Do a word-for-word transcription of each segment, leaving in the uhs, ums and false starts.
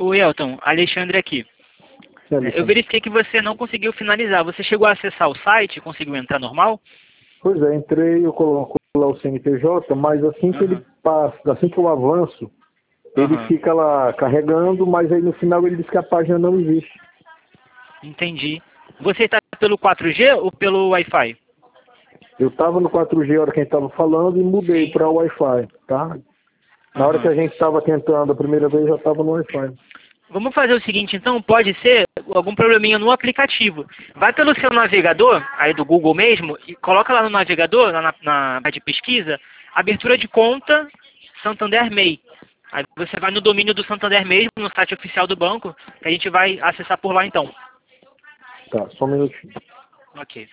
Oi, Elton, Alexandre aqui. Sim, Alexandre. Eu verifiquei que você não conseguiu finalizar. Você chegou a acessar o site? Conseguiu entrar normal? Pois é, entrei, eu coloco lá o C N P J, mas assim que Uhum. ele passa, assim que eu avanço, ele Uhum. fica lá carregando, mas aí no final ele diz que a página não existe. Entendi. Você está pelo quatro G ou pelo Wi-Fi? Eu estava no quatro G a hora que a gente estava falando e mudei Sim. para o Wi-Fi, tá? Na hora que Uhum. a gente estava tentando a primeira vez, já estava no Wi-Fi. Vamos fazer o seguinte, então, pode ser algum probleminha no aplicativo. Vai pelo seu navegador, aí do Google mesmo, e coloca lá no navegador, lá na, na barra de pesquisa, abertura de conta Santander M E I. Aí você vai no domínio do Santander mesmo, no site oficial do banco, que a gente vai acessar por lá então. Tá, só um minutinho. Ok.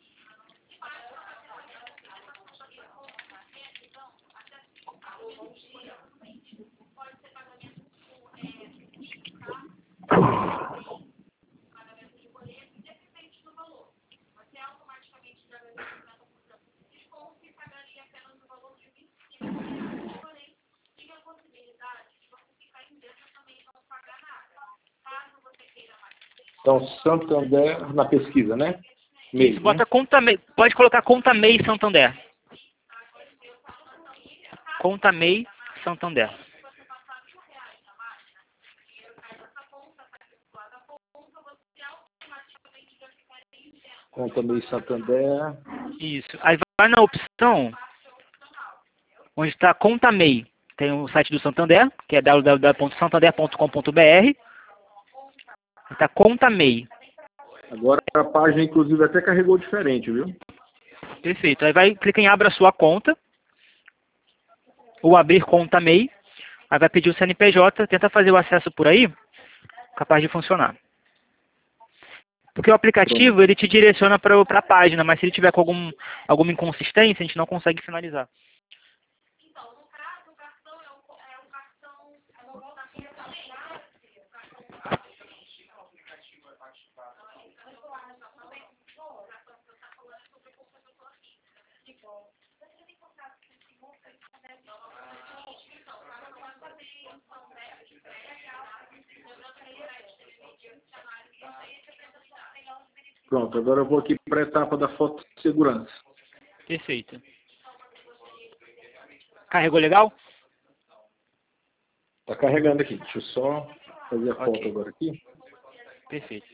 Então, Santander na pesquisa, né? Isso, Mês, né? bota conta M E I, pode colocar conta M E I Santander. Conta M E I Santander. Conta Mês Santander. Isso. Aí vai na opção onde está conta M E I. Tem o site do Santander, que é w w w ponto santander ponto com ponto b r. Está conta M E I. Agora a página, inclusive, até carregou diferente, viu? Perfeito. Aí vai, clica em abra sua conta, ou abrir conta M E I. Aí vai pedir o C N P J, tenta fazer o acesso por aí, capaz de funcionar. Porque o aplicativo, ele te direciona para a página, mas se ele tiver com algum, alguma inconsistência, a gente não consegue finalizar. Pronto, agora eu vou aqui para a etapa da foto de segurança. Perfeito. Carregou legal? Tá carregando aqui. Deixa eu só fazer a foto Ok. agora aqui. Perfeito.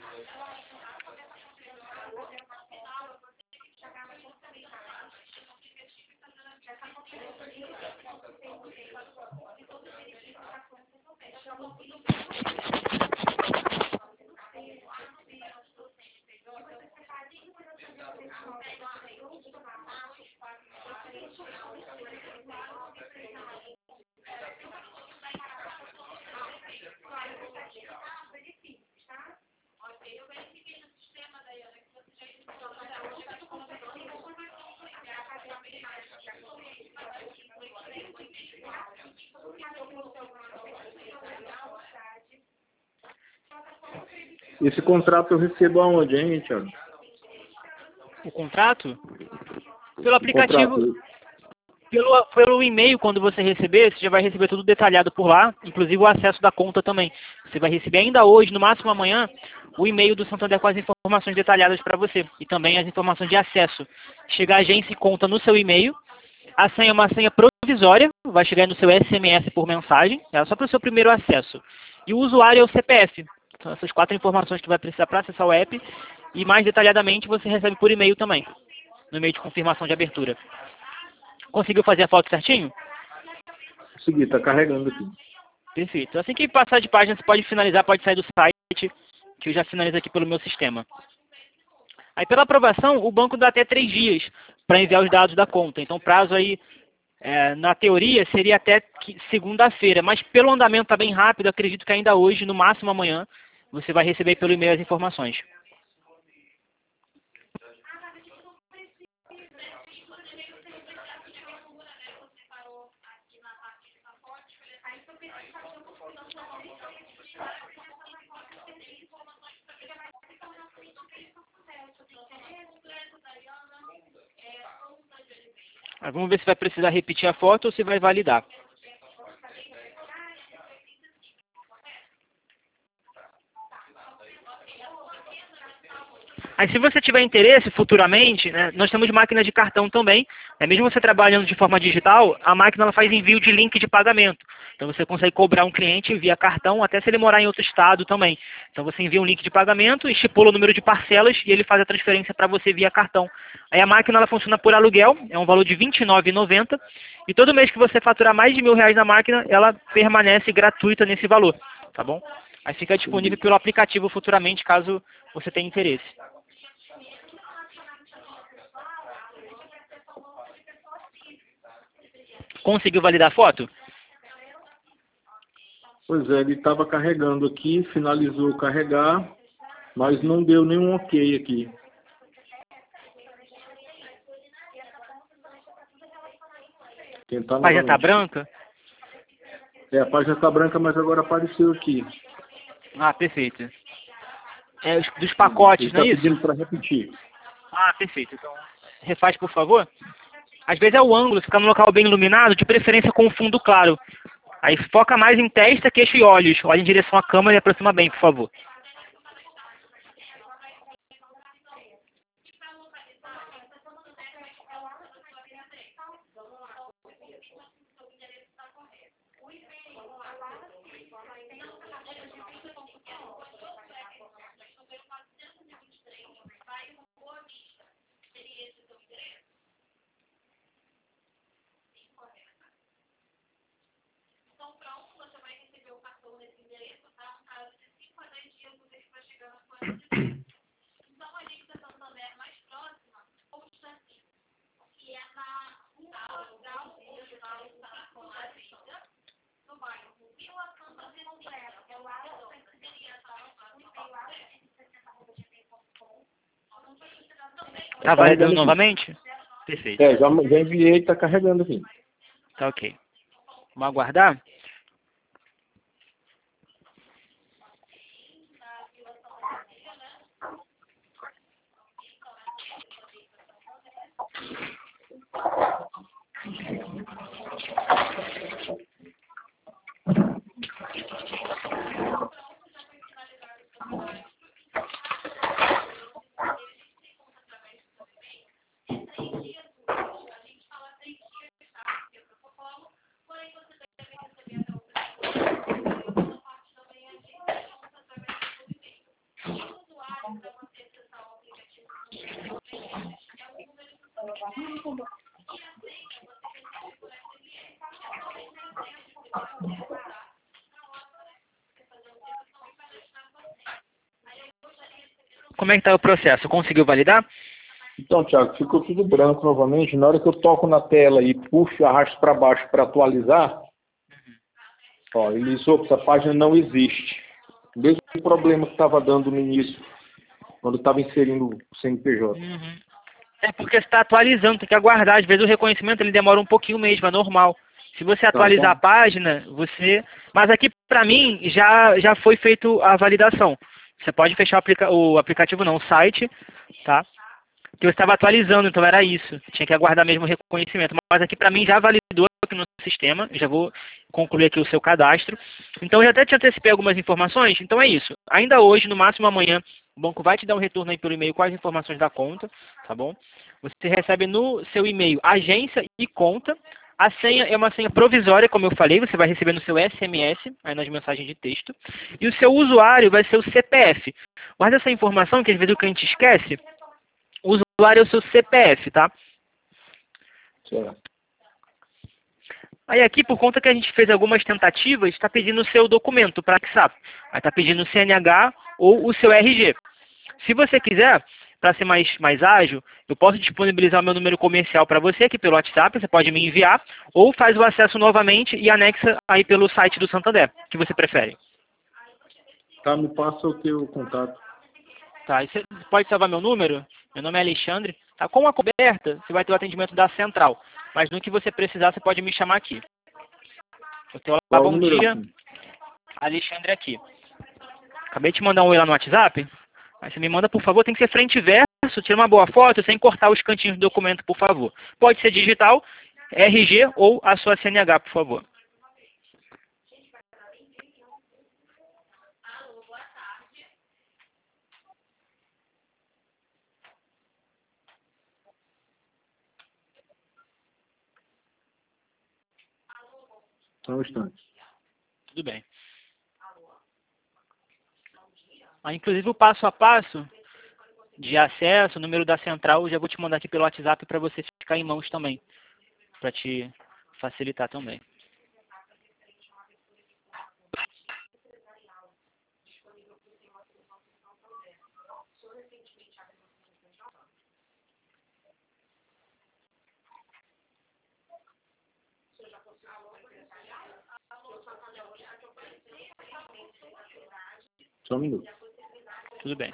Esse contrato eu recebo aonde, hein, Thiago? O contrato? Pelo O aplicativo, contrato. pelo, pelo e-mail, quando você receber, você já vai receber tudo detalhado por lá, inclusive o acesso da conta também. Você vai receber ainda hoje, no máximo amanhã, o e-mail do Santander com as informações detalhadas para você. E também as informações de acesso. Chega a agência e conta no seu e-mail. A senha é uma senha provisória, vai chegar no seu S M S por mensagem, é só para o seu primeiro acesso. E o usuário é o C P F. São essas quatro informações que vai precisar para acessar o app. E mais detalhadamente você recebe por e-mail também, no e-mail de confirmação de abertura. Conseguiu fazer a foto certinho? Consegui, tá carregando aqui. Perfeito. Assim que passar de página, você pode finalizar, pode sair do site, que eu já finalizo aqui pelo meu sistema. Aí, pela aprovação, o banco dá até três dias para enviar os dados da conta. Então, o prazo aí, é, na teoria, seria até segunda-feira. Mas, pelo andamento está bem rápido, acredito que ainda hoje, no máximo amanhã, você vai receber pelo e-mail as informações. Aí, vamos ver se vai precisar repetir a foto ou se vai validar. Aí se você tiver interesse futuramente, né, nós temos máquina de cartão também. Né, mesmo você trabalhando de forma digital, a máquina ela faz envio de link de pagamento. Então você consegue cobrar um cliente via cartão, até se ele morar em outro estado também. Então você envia um link de pagamento, estipula o número de parcelas e ele faz a transferência para você via cartão. Aí a máquina ela funciona por aluguel, é um valor de vinte e nove reais e noventa centavos. E todo mês que você faturar mais de mil reais na máquina, ela permanece gratuita nesse valor. Tá bom? Aí fica disponível pelo aplicativo futuramente, caso você tenha interesse. Conseguiu validar a foto? Pois é, ele estava carregando aqui, finalizou carregar, mas não deu nenhum ok aqui. Tentar A página está novamente. branca? É, a página está branca, mas agora apareceu aqui. Ah, perfeito. É os- dos pacotes, Ele não está é isso? pedindo para repetir. Ah, perfeito. Então, refaz, por favor. Às vezes é o ângulo, fica num local bem iluminado, de preferência com fundo claro. Aí foca mais em testa, queixo e olhos. Olha em direção à câmera e aproxima bem, por favor. Tá validando novamente? Perfeito. É, já, já enviei, está carregando aqui. Tá ok. Vamos aguardar? Como é que tá o processo? Conseguiu validar? Então, Thiago, ficou tudo branco novamente. Na hora que eu toco na tela e puxo, arrasto para baixo para atualizar, ó, ele disse, opa, essa página não existe. O mesmo problema que estava dando no início, quando estava inserindo o C N P J. Uhum. É porque você está atualizando, tem que aguardar. Às vezes o reconhecimento ele demora um pouquinho mesmo, é normal. Se você atualizar Tá, a página, você... Mas aqui, para mim, já, já foi feito a validação. Você pode fechar o, aplica... o aplicativo, não, o site, tá? Que eu estava atualizando, então era isso. Tinha que aguardar mesmo o reconhecimento. Mas aqui, para mim, já validou aqui no sistema. Já vou concluir aqui o seu cadastro. Então, eu já até te antecipei algumas informações. Então, é isso. Ainda hoje, no máximo amanhã, o banco vai te dar um retorno aí pelo e-mail com as informações da conta, tá bom? Você recebe no seu e-mail agência e conta. A senha é uma senha provisória, como eu falei, você vai receber no seu S M S, aí nas mensagens de texto. E o seu usuário vai ser o C P F. Guarda essa informação, que às vezes o cliente esquece. O usuário é o seu C P F, tá? certo. Aí aqui, por conta que a gente fez algumas tentativas, está pedindo o seu documento para WhatsApp. Aí está pedindo o C N H ou o seu R G. Se você quiser, para ser mais, mais ágil, eu posso disponibilizar o meu número comercial para você aqui pelo WhatsApp, você pode me enviar, ou faz o acesso novamente e anexa aí pelo site do Santander, que você prefere. Tá, me passa o teu contato. Tá, e você pode salvar meu número? Meu nome é Alexandre. Tá, com a coberta, você vai ter o atendimento da central. Mas no que você precisar, você pode me chamar aqui. Então, olá, Qual o bom número dia. aqui? Alexandre aqui. Acabei de te mandar um oi lá no WhatsApp. Aí você me manda, por favor, tem que ser frente e verso, tira uma boa foto, sem cortar os cantinhos do documento, por favor. Pode ser digital, R G ou a sua C N H, por favor. Só um instante. Tudo bem. Ah, inclusive o passo a passo de acesso, o número da central, eu já vou te mandar aqui pelo WhatsApp para você ficar em mãos também, para te facilitar também. Só um minuto. Tudo bem.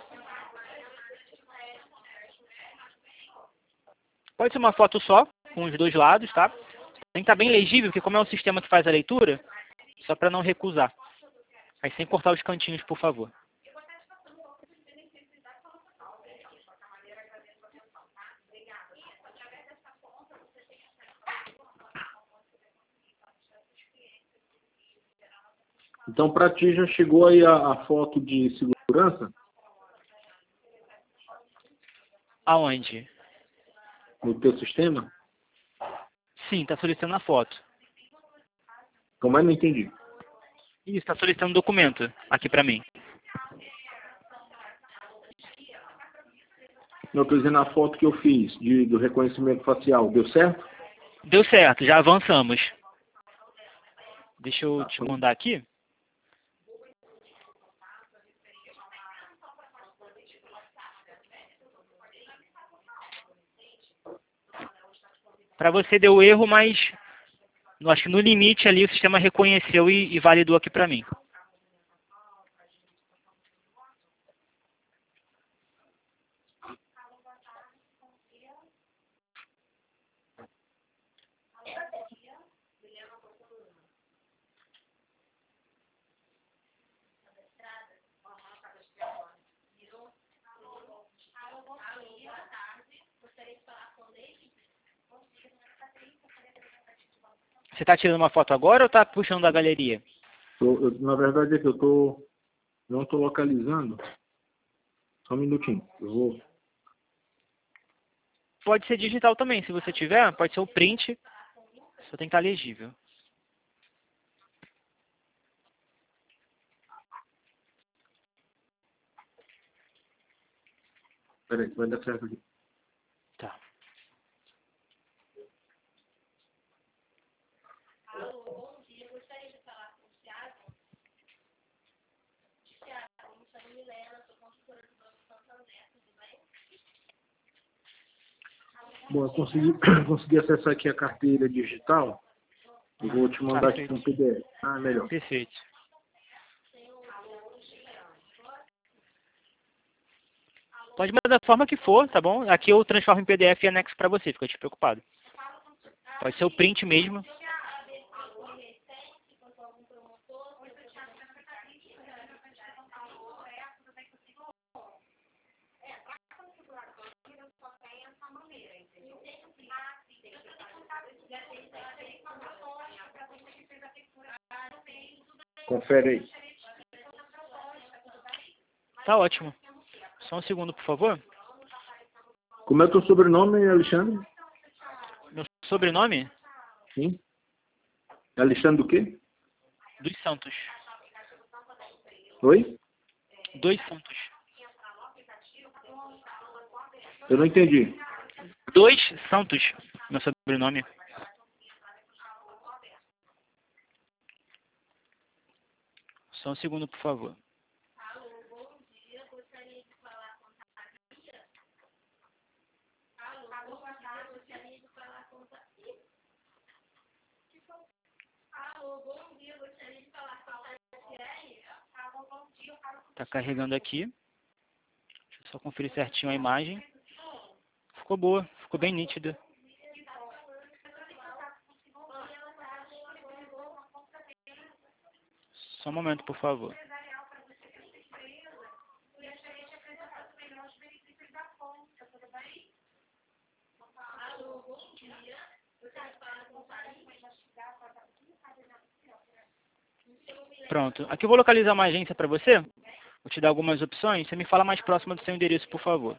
Pode ser uma foto só, com os dois lados, tá? Tem que estar bem legível, porque como é um sistema que faz a leitura, só para não recusar. Aí sem cortar os cantinhos, por favor. Então, para ti já chegou aí a, a foto de segurança? Aonde? No teu sistema? Sim, está solicitando a foto. Como é? Não entendi. Isso, está solicitando o documento aqui para mim. Não, estou dizendo a foto que eu fiz de, do reconhecimento facial. Deu certo? Deu certo, já avançamos. Deixa eu Tá, te foi. mandar aqui. Para você deu erro, mas acho que no limite ali o sistema reconheceu e, e validou aqui para mim. Você está tirando uma foto agora ou está puxando da galeria? Tô, eu, na verdade é que eu tô, não estou localizando. Só um minutinho. Eu vou. Pode ser digital também, se você tiver, pode ser o print, só tem que estar legível. Peraí, vai dar certo aqui. Tá. Bom, eu consegui, consegui acessar aqui a carteira digital. Eu vou te mandar aqui Perfeito. um P D F. Ah, melhor. Perfeito. Pode mandar da forma que for, tá bom? Aqui eu transformo em P D F e anexo para você, fica despreocupado. Pode ser o print mesmo. Confere aí. Tá ótimo. Só um segundo, por favor. Como é o teu sobrenome, Alexandre? Meu sobrenome? Sim. Alexandre do quê? Dos Santos. Oi? Dos Santos. Eu não entendi. Dos Santos, meu sobrenome. Só um segundo, por favor. Tá carregando aqui. Deixa eu só conferir certinho a imagem. Ficou boa, ficou bem nítida. Só um momento, por favor. Pronto. Aqui eu vou localizar uma agência para você. Vou te dar algumas opções. Você me fala mais próximo do seu endereço, por favor.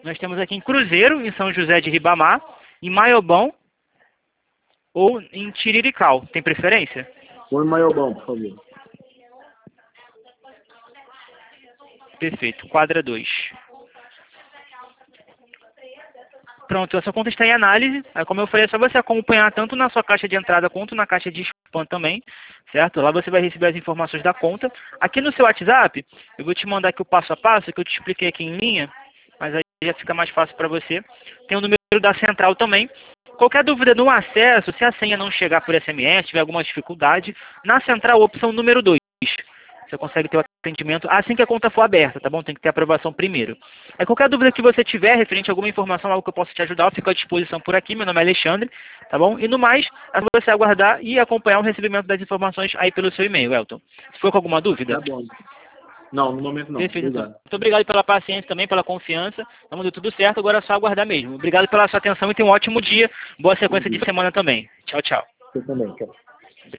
Nós temos aqui em Cruzeiro, em São José de Ribamar, em Maiobão ou em Tirirical. Tem preferência? Põe Maiobão, por favor. Perfeito. Quadra dois. Pronto, essa conta está em análise. Como eu falei, é só você acompanhar tanto na sua caixa de entrada quanto na caixa de spam também, certo? Lá você vai receber as informações da conta. Aqui no seu WhatsApp, eu vou te mandar aqui o passo a passo, que eu te expliquei aqui em linha, mas aí já fica mais fácil para você. Tem o número da central também. Qualquer dúvida no acesso, se a senha não chegar por S M S, tiver alguma dificuldade, na central, opção número dois. Você consegue ter o atendimento assim que a conta for aberta, tá bom? Tem que ter aprovação primeiro. Aí qualquer dúvida que você tiver referente a alguma informação, algo que eu possa te ajudar, eu fico à disposição por aqui. Meu nome é Alexandre, tá bom? E no mais, é você aguardar e acompanhar o recebimento das informações aí pelo seu e-mail, Elton. Se for com alguma dúvida? Tá bom. Não, no momento não. Perfeito. Obrigado. Muito obrigado pela paciência também, pela confiança. Vamos deu tudo certo, agora é só aguardar mesmo. Obrigado pela sua atenção e tenha um ótimo dia. Boa sequência de semana também. Tchau, tchau. Você também, tchau.